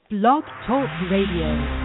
Blog Talk Radio.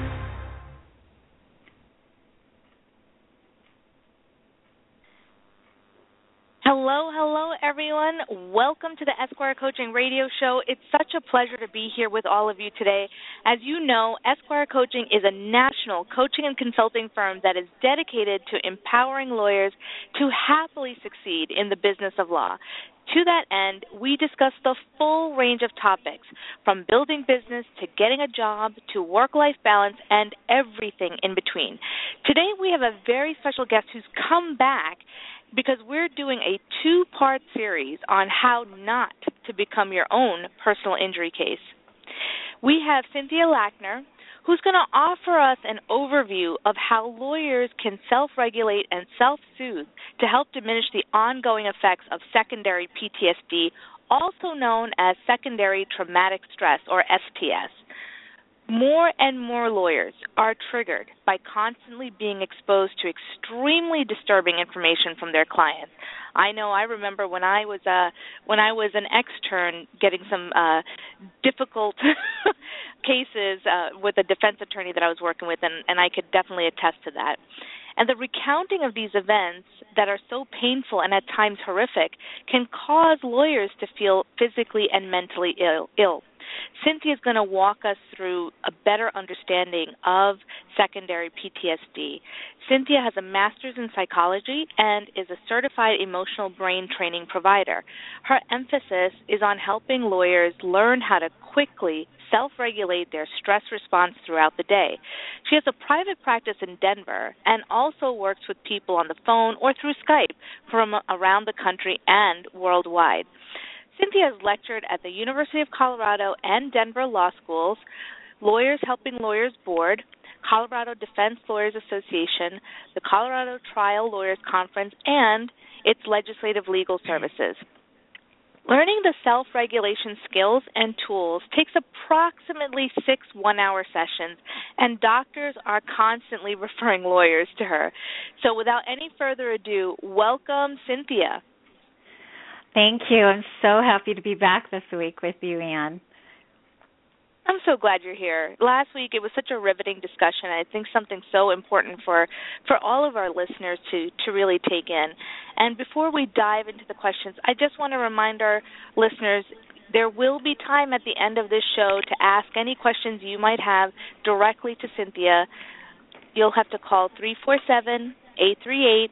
Hello, everyone. Welcome to the Esquire Coaching Radio Show. It's such a pleasure to be here with all of you today. As you know, Esquire Coaching is a national coaching and consulting firm that is dedicated to empowering lawyers to happily succeed in the business of law. To that end, we discuss the full range of topics, from building business to getting a job to work-life balance and everything in between. Today, we have a very special guest who's come back because we're doing a two-part series on how not to become your own personal injury case. We have Cynthia Lackner, who's going to offer us an overview of how lawyers can self-regulate and self-soothe to help diminish the ongoing effects of secondary PTSD, also known as secondary traumatic stress, or STS. More and more lawyers are triggered by constantly being exposed to extremely disturbing information from their clients. I remember when I was an extern getting some difficult cases with a defense attorney that I was working with, and I could definitely attest to that. And the recounting of these events that are so painful and at times horrific can cause lawyers to feel physically and mentally ill. Cynthia is going to walk us through a better understanding of secondary PTSD. Cynthia has a master's in psychology and is a certified emotional brain training provider. Her emphasis is on helping lawyers learn how to quickly self-regulate their stress response throughout the day. She has a private practice in Denver and also works with people on the phone or through Skype from around the country and worldwide. Cynthia has lectured at the University of Colorado and Denver Law Schools, Lawyers Helping Lawyers Board, Colorado Defense Lawyers Association, the Colorado Trial Lawyers Conference, and its legislative legal services. Learning the self-regulation skills and tools takes approximately 6 one-hour sessions, and doctors are constantly referring lawyers to her. So without any further ado, welcome, Cynthia. Thank you. I'm so happy to be back this week with you, Anne. I'm so glad you're here. Last week it was such a riveting discussion. I think something so important for all of our listeners to really take in. And before we dive into the questions, I just want to remind our listeners there will be time at the end of this show to ask any questions you might have directly to Cynthia. You'll have to call 347-838-8719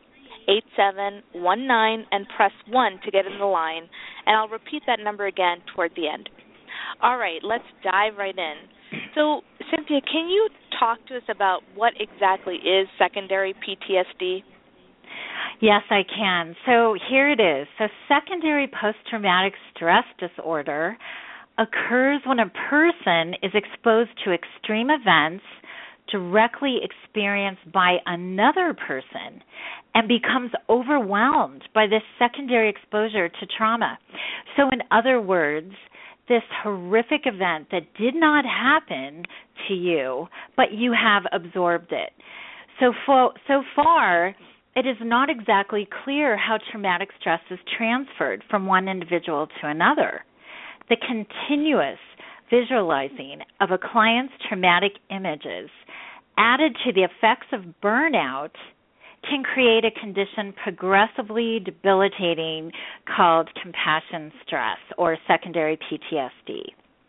and press 1 to get in the line. And I'll repeat that number again toward the end. All right, let's dive right in. So, Cynthia, can you talk to us about what exactly is secondary PTSD? Yes, I can. So here it is. So secondary post-traumatic stress disorder occurs when a person is exposed to extreme events directly experienced by another person and becomes overwhelmed by this secondary exposure to trauma. So in other words, this horrific event that did not happen to you, but you have absorbed it. So far, it is not exactly clear how traumatic stress is transferred from one individual to another. The continuous visualizing of a client's traumatic images added to the effects of burnout can create a condition progressively debilitating called compassion stress or secondary PTSD.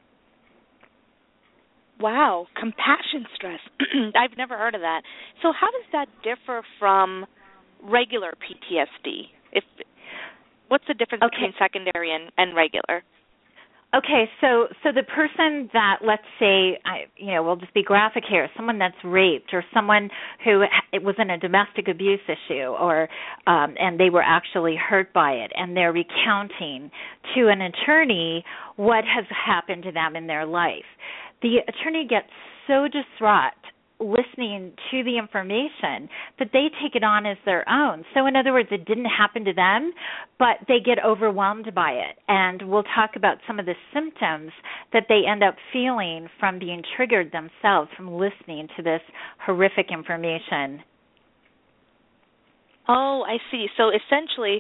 Wow, compassion stress. I've never heard of that. So how does that differ from regular PTSD? What's the difference between secondary and regular? Okay, so the person that, let's say, we'll just be graphic here, someone that's raped or someone who it was in a domestic abuse issue or and they were actually hurt by it, and they're recounting to an attorney what has happened to them in their life. The attorney gets so distraught listening to the information that they take it on as their own. So in other words, it didn't happen to them, but they get overwhelmed by it. And we'll talk about some of the symptoms that they end up feeling from being triggered themselves from listening to this horrific information. Oh, I see. So essentially,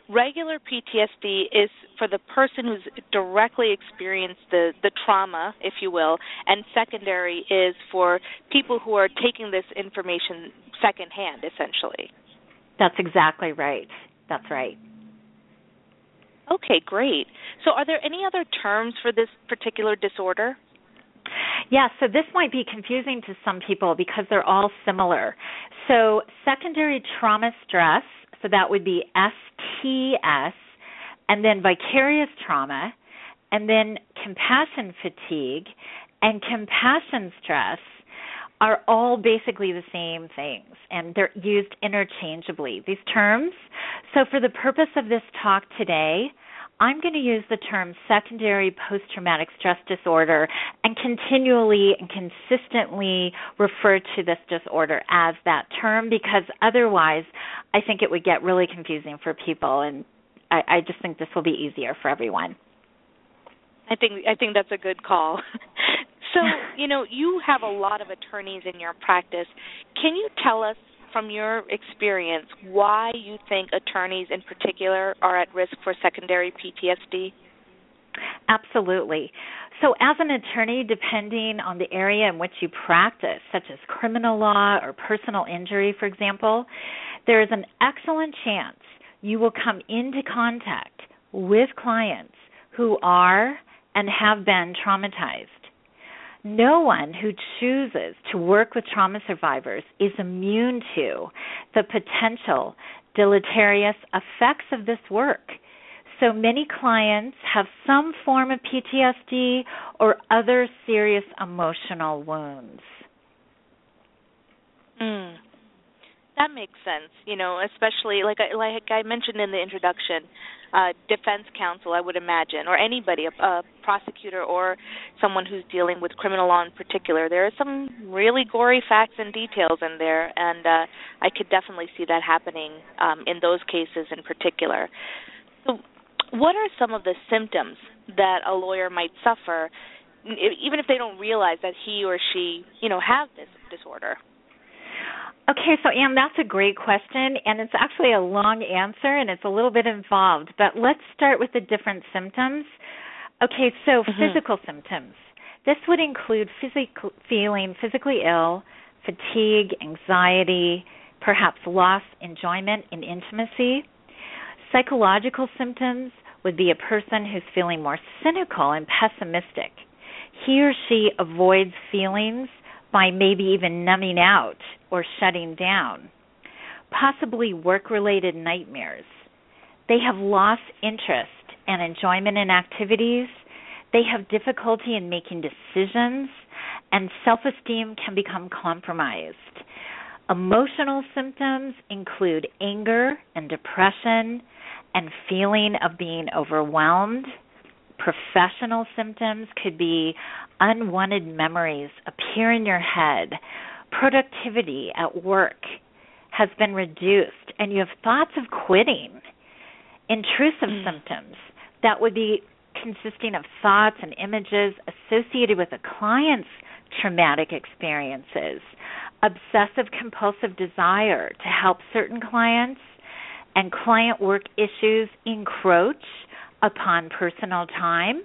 regular PTSD is for the person who's directly experienced the trauma, if you will, and secondary is for people who are taking this information secondhand, essentially. That's exactly right. That's right. Okay, great. So are there any other terms for this particular disorder? Yeah, so this might be confusing to some people because they're all similar. So secondary trauma stress, so that would be STS, and then vicarious trauma, and then compassion fatigue and compassion stress are all basically the same things, and they're used interchangeably, these terms. So for the purpose of this talk today, I'm going to use the term secondary post-traumatic stress disorder and continually and consistently refer to this disorder as that term, because otherwise I think it would get really confusing for people, and I just think this will be easier for everyone. I think that's a good call. So, you have a lot of attorneys in your practice. Can you tell us from your experience why you think attorneys in particular are at risk for secondary PTSD? Absolutely. So as an attorney, depending on the area in which you practice, such as criminal law or personal injury, for example, there is an excellent chance you will come into contact with clients who are and have been traumatized. No one who chooses to work with trauma survivors is immune to the potential deleterious effects of this work. So many clients have some form of PTSD or other serious emotional wounds. That makes sense, especially like I mentioned in the introduction, defense counsel, I would imagine, or anybody, a prosecutor or someone who's dealing with criminal law in particular. There are some really gory facts and details in there, and I could definitely see that happening in those cases in particular. So what are some of the symptoms that a lawyer might suffer, even if they don't realize that he or she, have this disorder? Okay, so Anne, that's a great question, and it's actually a long answer, and it's a little bit involved. But let's start with the different symptoms. Okay, so physical symptoms. This would include feeling physically ill, fatigue, anxiety, perhaps lost enjoyment in intimacy. Psychological symptoms would be a person who's feeling more cynical and pessimistic. He or she avoids feelings by maybe even numbing out or shutting down. Possibly work-related nightmares. They have lost interest and enjoyment in activities. They have difficulty in making decisions, and self-esteem can become compromised. Emotional symptoms include anger and depression and feeling of being overwhelmed. Professional symptoms could be unwanted memories appear in your head. Productivity at work has been reduced, and you have thoughts of quitting. Intrusive symptoms, that would be consisting of thoughts and images associated with a client's traumatic experiences. Obsessive-compulsive desire to help certain clients, and client work issues encroach upon personal time.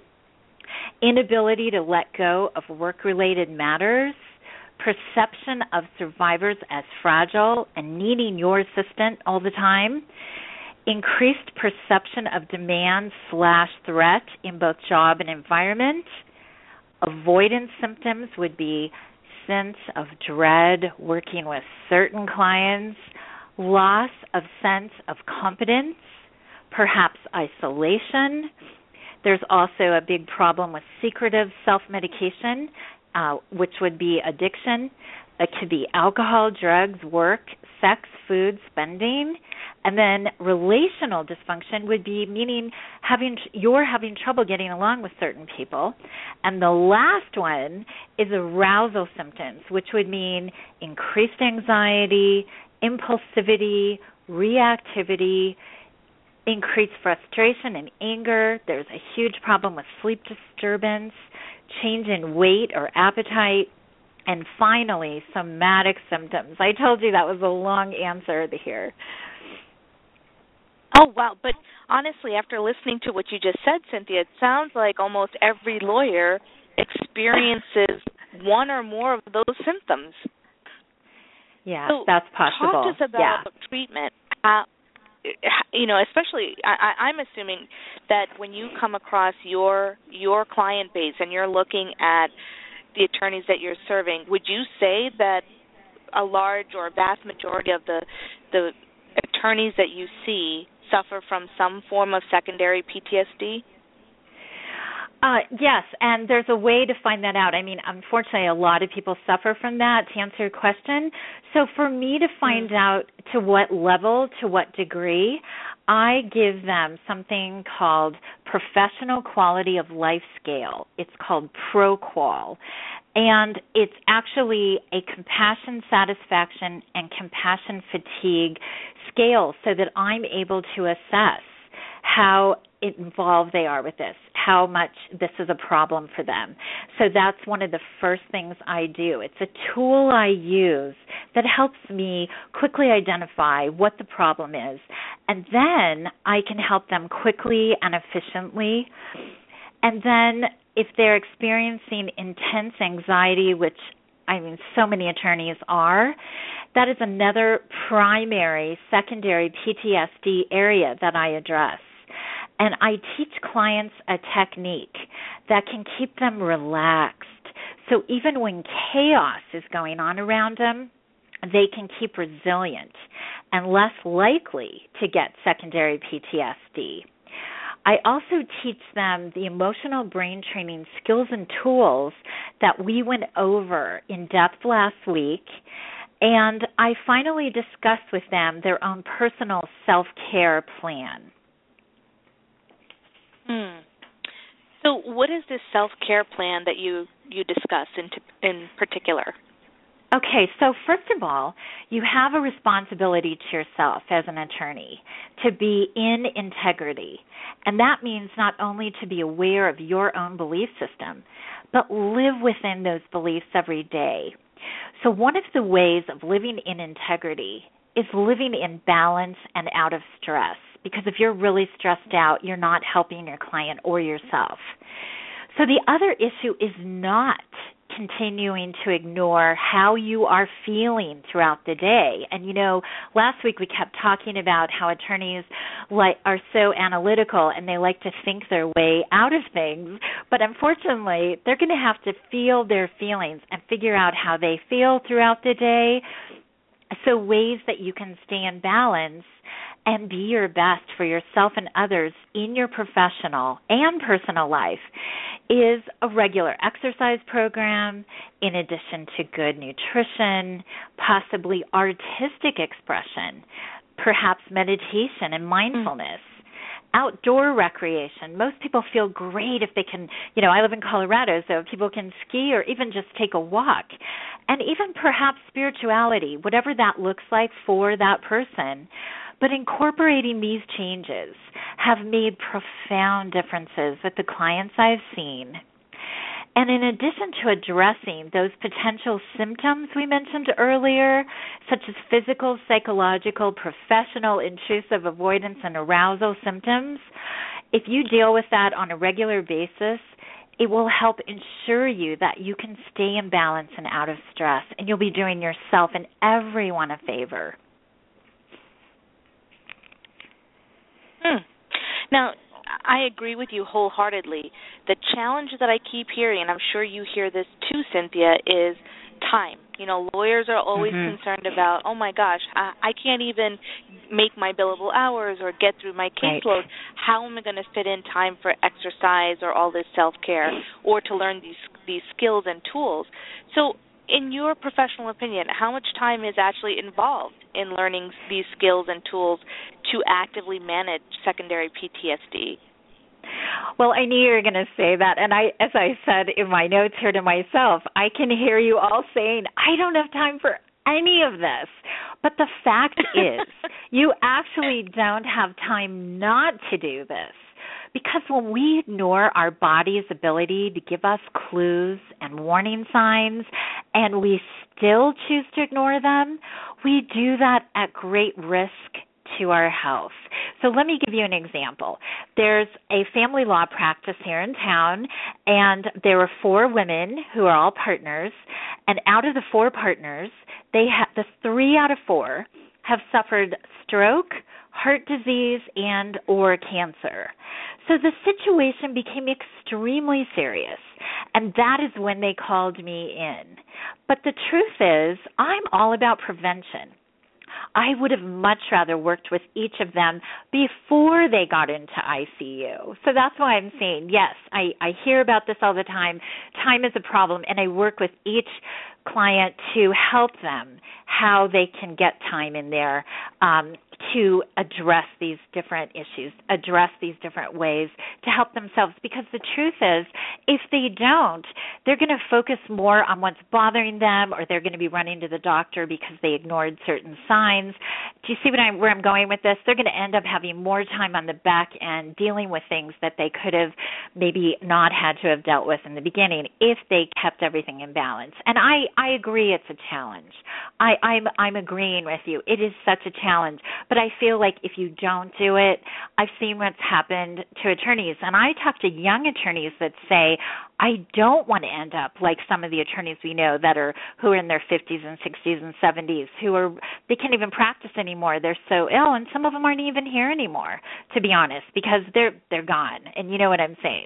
Inability to let go of work-related matters. Perception of survivors as fragile and needing your assistance all the time. Increased perception of demand/threat in both job and environment. Avoidance symptoms would be sense of dread working with certain clients. Loss of sense of competence, perhaps isolation. There's also a big problem with secretive self-medication, which would be addiction. It could be alcohol, drugs, work, sex, food, spending. And then relational dysfunction would be meaning you're having trouble getting along with certain people. And the last one is arousal symptoms, which would mean increased anxiety, impulsivity, reactivity, increased frustration and anger. There's a huge problem with sleep disturbance, change in weight or appetite, and finally, somatic symptoms. I told you that was a long answer here. Oh, wow. But honestly, after listening to what you just said, Cynthia, it sounds like almost every lawyer experiences one or more of those symptoms. Yes, So that's talk to possible. us about treatment. Especially, I'm assuming that when you come across your client base and you're looking at the attorneys that you're serving, would you say that a large or vast majority of the attorneys that you see suffer from some form of secondary PTSD? Yes, and there's a way to find that out. I mean, unfortunately, a lot of people suffer from that, to answer your question. So for me to find out to what level, to what degree, I give them something called Professional Quality of Life Scale. It's called ProQual. And it's actually a compassion, satisfaction, and compassion fatigue scale so that I'm able to assess how involved they are with this, how much this is a problem for them. So that's one of the first things I do. It's a tool I use that helps me quickly identify what the problem is, and then I can help them quickly and efficiently. And then if they're experiencing intense anxiety, which I mean so many attorneys are, that is another primary, secondary PTSD area that I address. And I teach clients a technique that can keep them relaxed. So even when chaos is going on around them, they can keep resilient and less likely to get secondary PTSD. I also teach them the emotional brain training skills and tools that we went over in depth last week. And I finally discuss with them their own personal self-care plan. So what is this self-care plan that you discuss in particular? Okay, so first of all, you have a responsibility to yourself as an attorney to be in integrity. And that means not only to be aware of your own belief system, but live within those beliefs every day. So one of the ways of living in integrity is living in balance and out of stress. Because if you're really stressed out, you're not helping your client or yourself. So the other issue is not continuing to ignore how you are feeling throughout the day. And, last week we kept talking about how attorneys are so analytical and they like to think their way out of things. But unfortunately, they're going to have to feel their feelings and figure out how they feel throughout the day. So ways that you can stay in balance and be your best for yourself and others in your professional and personal life is a regular exercise program, in addition to good nutrition, possibly artistic expression, perhaps meditation and mindfulness, outdoor recreation. Most people feel great if they can, I live in Colorado, so people can ski or even just take a walk. And even perhaps spirituality, whatever that looks like for that person. But incorporating these changes have made profound differences with the clients I've seen. And in addition to addressing those potential symptoms we mentioned earlier, such as physical, psychological, professional, intrusive avoidance, and arousal symptoms, if you deal with that on a regular basis, it will help ensure you that you can stay in balance and out of stress, and you'll be doing yourself and everyone a favor. Now, I agree with you wholeheartedly. The challenge that I keep hearing, and I'm sure you hear this too, Cynthia, is time. Lawyers are always concerned about, oh my gosh, I can't even make my billable hours or get through my caseload. Right. How am I going to fit in time for exercise or all this self-care or to learn these skills and tools? So in your professional opinion, how much time is actually involved in learning these skills and tools to actively manage secondary PTSD? Well, I knew you were going to say that, and as I said in my notes here to myself, I can hear you all saying, I don't have time for any of this. But the fact is, you actually don't have time not to do this. Because when we ignore our body's ability to give us clues and warning signs, and we still choose to ignore them, we do that at great risk to our health. So let me give you an example. There's a family law practice here in town, and there were 4 women who are all partners, and out of the 4 partners, the 3 out of 4 have suffered stroke, heart disease, and or cancer. So the situation became extremely serious, and that is when they called me in. But the truth is, I'm all about prevention. I would have much rather worked with each of them before they got into ICU. So that's why I'm saying, yes, I hear about this all the time. Time is a problem, and I work with each client to help them how they can get time in there to address these different issues, address these different ways to help themselves. Because the truth is, if they don't, they're going to focus more on what's bothering them, or they're going to be running to the doctor because they ignored certain signs. Do you see where I'm going with this? They're going to end up having more time on the back end dealing with things that they could have maybe not had to have dealt with in the beginning if they kept everything in balance. And I agree it's a challenge. I'm agreeing with you. It is such a challenge. But I feel like if you don't do it, I've seen what's happened to attorneys. And I talk to young attorneys that say, I don't want to end up like some of the attorneys we know who are in their 50s and 60s and 70s, they can't even practice anymore. They're so ill, and some of them aren't even here anymore, to be honest, because they're gone. And you know what I'm saying.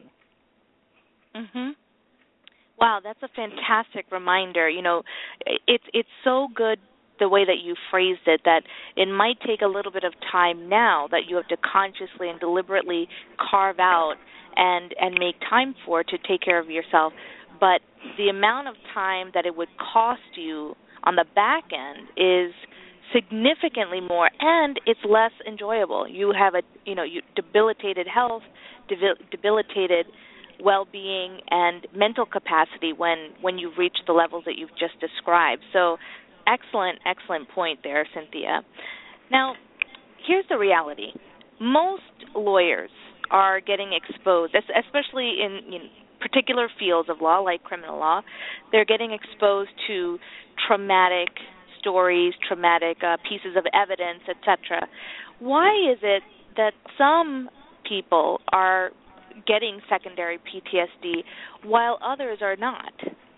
Mhm. Wow, that's a fantastic reminder. You know, it's so good the way that you phrased it, that it might take a little bit of time now that you have to consciously and deliberately carve out and make time for to take care of yourself. But the amount of time that it would cost you on the back end is significantly more, and it's less enjoyable. You have debilitated health, debilitated well-being, and mental capacity when you reach the levels that you've just described. So excellent point there, Cynthia. Now, here's the reality. Most lawyers are getting exposed, especially in particular fields of law like criminal law. They're getting exposed to traumatic stories, traumatic pieces of evidence, etc. Why is it that some people are getting secondary PTSD while others are not?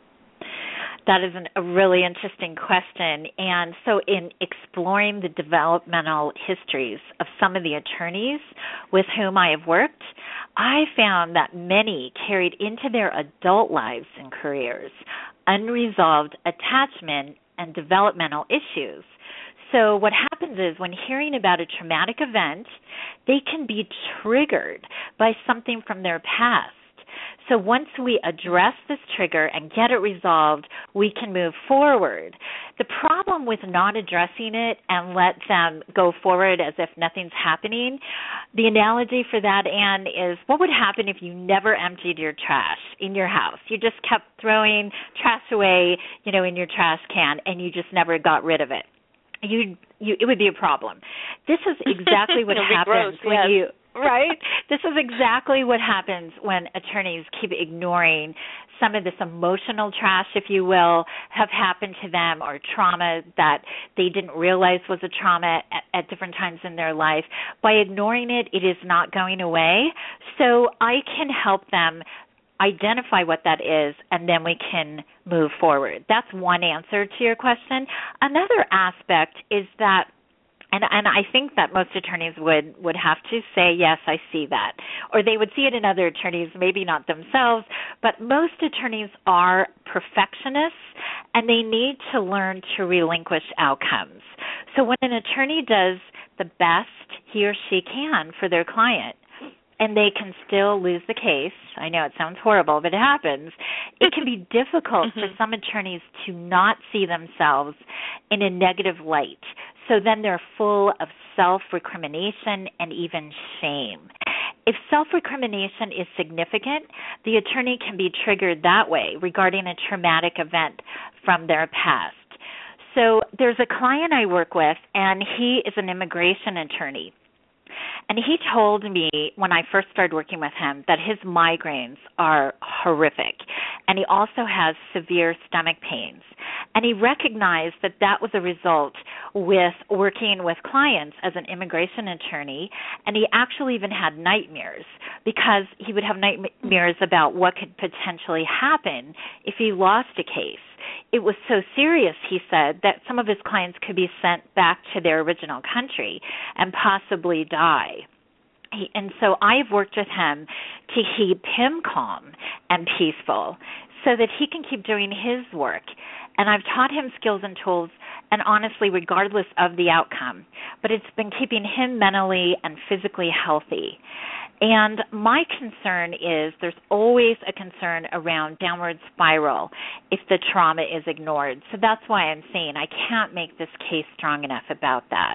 That is a really interesting question. And so in exploring the developmental histories of some of the attorneys with whom I have worked, I found that many carried into their adult lives and careers unresolved attachment and developmental issues. So what happens is when hearing about a traumatic event, they can be triggered by something from their past. So once we address this trigger and get it resolved, we can move forward. The problem with not addressing it and let them go forward as if nothing's happening, the analogy for that, Anne, is what would happen if you never emptied your trash in your house? You just kept throwing trash away, in your trash can, and you just never got rid of it. It would be a problem. This is exactly what happens when you... Right? This is exactly what happens when attorneys keep ignoring some of this emotional trash, if you will, have happened to them, or trauma that they didn't realize was a trauma at different times in their life. By ignoring it, it is not going away. So I can help them identify what that is, and then we can move forward. That's one answer to your question. Another aspect is that And I think that most attorneys would have to say, yes, I see that. Or they would see it in other attorneys, maybe not themselves, but most attorneys are perfectionists, and they need to learn to relinquish outcomes. So when an attorney does the best he or she can for their client, and they can still lose the case, I know it sounds horrible, but it happens, it can be difficult for some attorneys to not see themselves in a negative light. So then they're full of self-recrimination and even shame. If self-recrimination is significant, the attorney can be triggered that way regarding a traumatic event from their past. So there's a client I work with, and he is an immigration attorney. And he told me when I first started working with him that his migraines are horrific, and he also has severe stomach pains. And he recognized that that was a result with working with clients as an immigration attorney, and he actually even had nightmares because he would have nightmares about what could potentially happen if he lost a case. It was so serious, he said, that some of his clients could be sent back to their original country and possibly die. And so I've worked with him to keep him calm and peaceful so that he can keep doing his work. And I've taught him skills and tools, and honestly, regardless of the outcome. But it's been keeping him mentally and physically healthy. And my concern is there's always a concern around downward spiral if the trauma is ignored. So that's why I'm saying I can't make this case strong enough about that.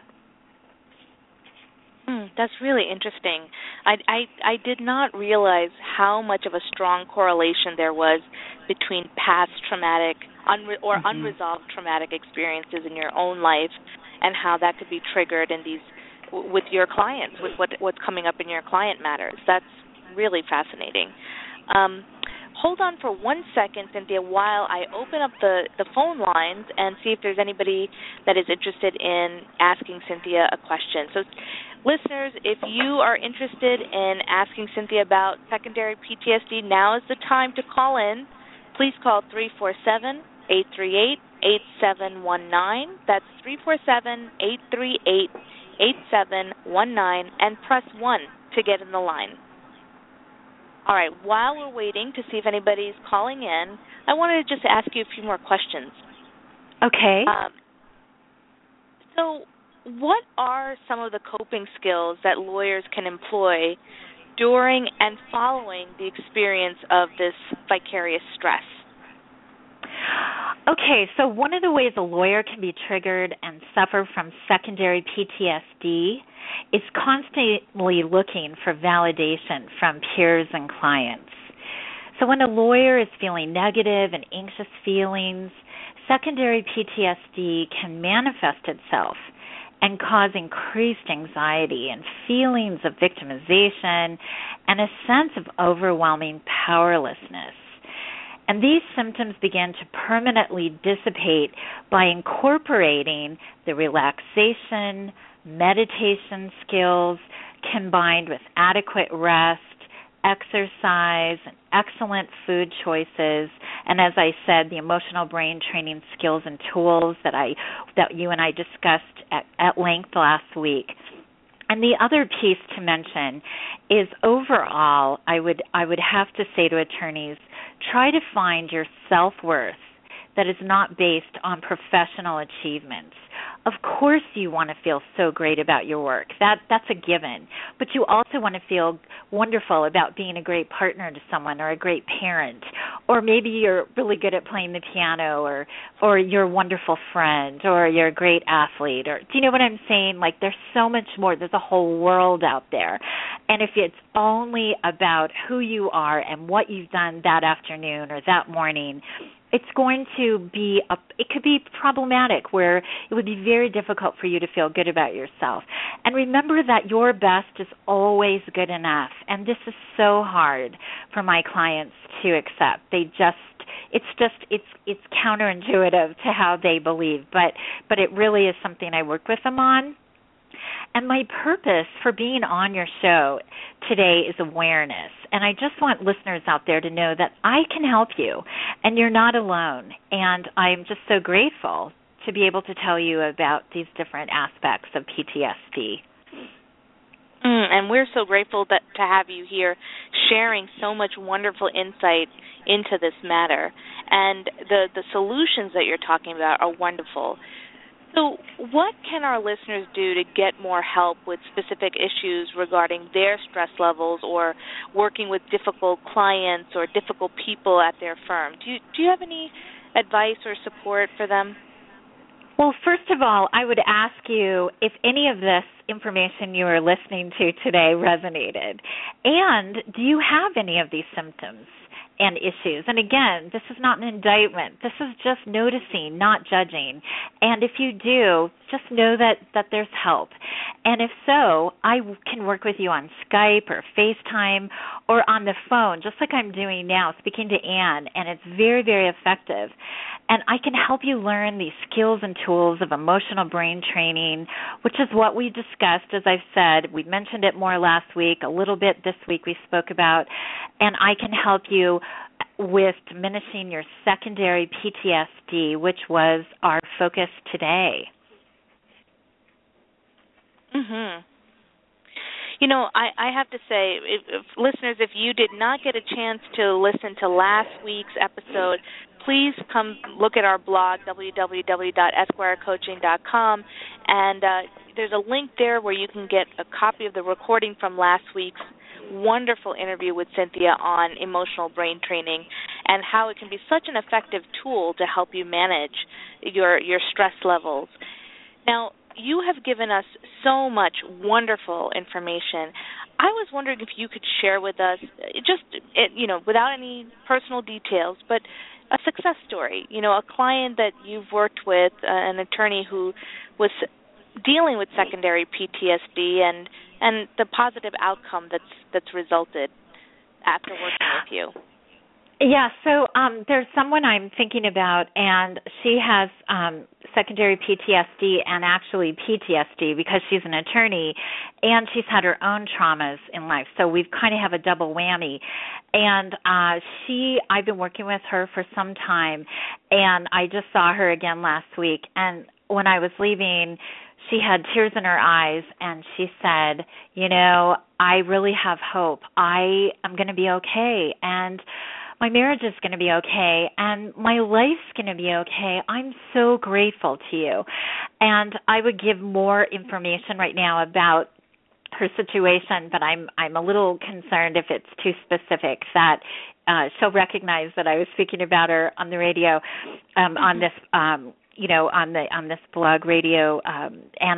That's really interesting. I did not realize how much of a strong correlation there was between past traumatic or unresolved traumatic experiences in your own life and how that could be triggered in these with your clients, with what's coming up in your client matters. That's really fascinating. Hold on for 1 second, Cynthia, while I open up the phone lines and see if there's anybody that is interested in asking Cynthia a question. So, listeners, if you are interested in asking Cynthia about secondary PTSD, now is the time to call in. Please call 347-838-8719. That's 347-838-8719, and press 1 to get in the line. All right, while we're waiting to see if anybody's calling in, I wanted to just ask you a few more questions. Okay. So what are some of the coping skills that lawyers can employ during and following the experience of this vicarious stress? Okay, so one of the ways a lawyer can be triggered and suffer from secondary PTSD is constantly looking for validation from peers and clients. So when a lawyer is feeling negative and anxious feelings, secondary PTSD can manifest itself and cause increased anxiety and feelings of victimization and a sense of overwhelming powerlessness. And these symptoms begin to permanently dissipate by incorporating the relaxation, meditation skills combined with adequate rest, exercise, and excellent food choices, and as I said, the emotional brain training skills and tools that you and I discussed at length last week. And the other piece to mention is overall, I would have to say to attorneys, try to find your self-worth that is not based on professional achievements. Of course you want to feel so great about your work. That's a given. But you also want to feel wonderful about being a great partner to someone or a great parent. Or maybe you're really good at playing the piano or you're a wonderful friend or you're a great athlete. Or do you know what I'm saying? Like there's so much more. There's a whole world out there. And if it's only about who you are and what you've done that afternoon or that morning, it's going to be, it could be problematic where it would be very difficult for you to feel good about yourself. And remember that your best is always good enough. And this is so hard for my clients to accept. It's counterintuitive to how they believe, but it really is something I work with them on. And my purpose for being on your show today is awareness. And I just want listeners out there to know that I can help you, and you're not alone. And I'm just so grateful to be able to tell you about these different aspects of PTSD. And we're so grateful to have you here sharing so much wonderful insight into this matter. And the solutions that you're talking about are wonderful. So what can our listeners do to get more help with specific issues regarding their stress levels or working with difficult clients or difficult people at their firm? Do you have any advice or support for them? Well, first of all, I would ask you if any of this information you are listening to today resonated. And do you have any of these symptoms and issues? And again, this is not an indictment. This is just noticing, not judging. And if you do, just know that there's help. And if so, I can work with you on Skype or FaceTime or on the phone, just like I'm doing now, speaking to Anne, and it's very, very effective. And I can help you learn these skills and tools of emotional brain training, which is what we discussed, as I've said. We mentioned it more last week, a little bit this week we spoke about. And I can help you with diminishing your secondary PTSD, which was our focus today. You know, I have to say, listeners, if you did not get a chance to listen to last week's episode, please come look at our blog, www.esquirecoaching.com, and there's a link there where you can get a copy of the recording from last week's wonderful interview with Cynthia on emotional brain training and how it can be such an effective tool to help you manage your stress levels. Now, you have given us so much wonderful information. I was wondering if you could share with us, without any personal details, but a success story, a client that you've worked with, an attorney who was dealing with secondary PTSD and the positive outcome that's resulted after working with you. Yeah, so there's someone I'm thinking about, and she has secondary PTSD and actually PTSD because she's an attorney, and she's had her own traumas in life. So we kind of have a double whammy. And I've been working with her for some time, and I just saw her again last week. And when I was leaving, she had tears in her eyes, and she said, I really have hope. I am going to be okay, and my marriage is going to be okay, and my life's going to be okay. I'm so grateful to you. And I would give more information right now about her situation, but I'm a little concerned if it's too specific that she'll recognize that I was speaking about her on the radio, on this on this blog radio, and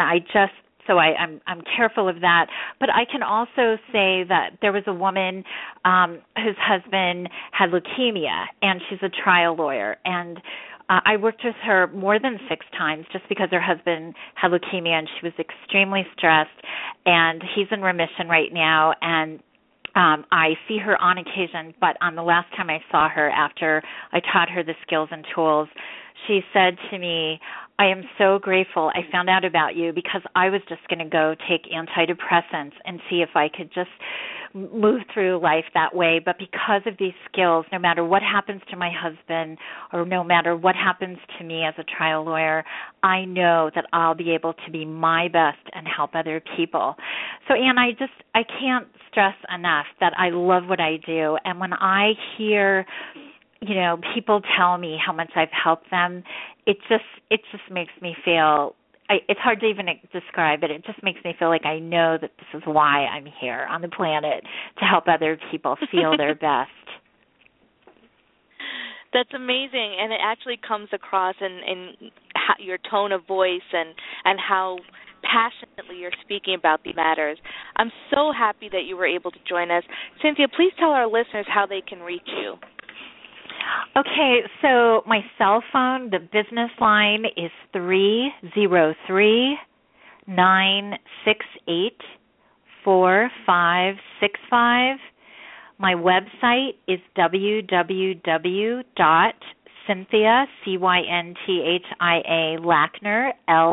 I'm careful of that. But I can also say that there was a woman whose husband had leukemia, and she's a trial lawyer. And I worked with her more than 6 times just because her husband had leukemia, and she was extremely stressed. And he's in remission right now, and I see her on occasion. But on the last time I saw her after I taught her the skills and tools, she said to me, I am so grateful I found out about you because I was just going to go take antidepressants and see if I could just move through life that way. But because of these skills, no matter what happens to my husband or no matter what happens to me as a trial lawyer, I know that I'll be able to be my best and help other people. So, Anne, I can't stress enough that I love what I do. And when I hear people tell me how much I've helped them, it just makes me feel, it's hard to even describe it. It just makes me feel like I know that this is why I'm here on the planet, to help other people feel their best. That's amazing, and it actually comes across in your tone of voice and how passionately you're speaking about these matters. I'm so happy that you were able to join us. Cynthia, please tell our listeners how they can reach you. Okay, so my cell phone, the business line is 303-968-4565. My website is www.cynthia, C-Y-N-T-H-I-A, Lackner,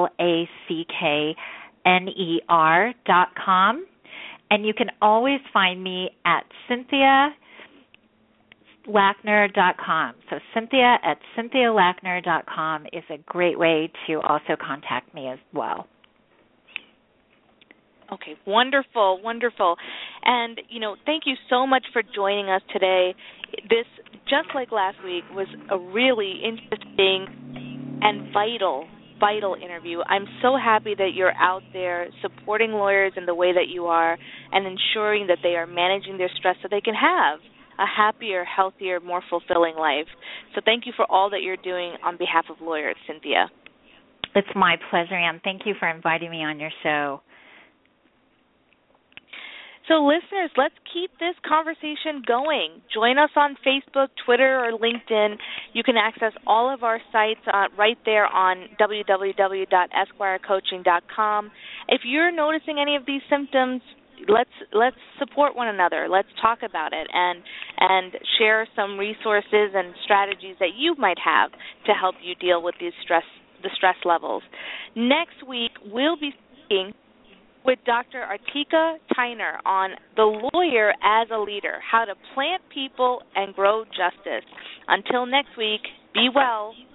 LACKNER.com. And you can always find me at CynthiaLackner.com. So Cynthia at CynthiaLackner.com is a great way to also contact me as well. Okay, wonderful, wonderful. And, thank you so much for joining us today. This, just like last week, was a really interesting and vital interview. I'm so happy that you're out there supporting lawyers in the way that you are and ensuring that they are managing their stress so they can have a happier, healthier, more fulfilling life. So thank you for all that you're doing on behalf of lawyers, Cynthia. It's my pleasure, Anne. Thank you for inviting me on your show. So listeners, let's keep this conversation going. Join us on Facebook, Twitter, or LinkedIn. You can access all of our sites right there on www.esquirecoaching.com. If you're noticing any of these symptoms, let's support one another. Let's talk about it and share some resources and strategies that you might have to help you deal with the stress levels. Next week, we'll be speaking with Dr. Artika Tyner on the lawyer as a leader, how to plant people and grow justice. Until next week, be well.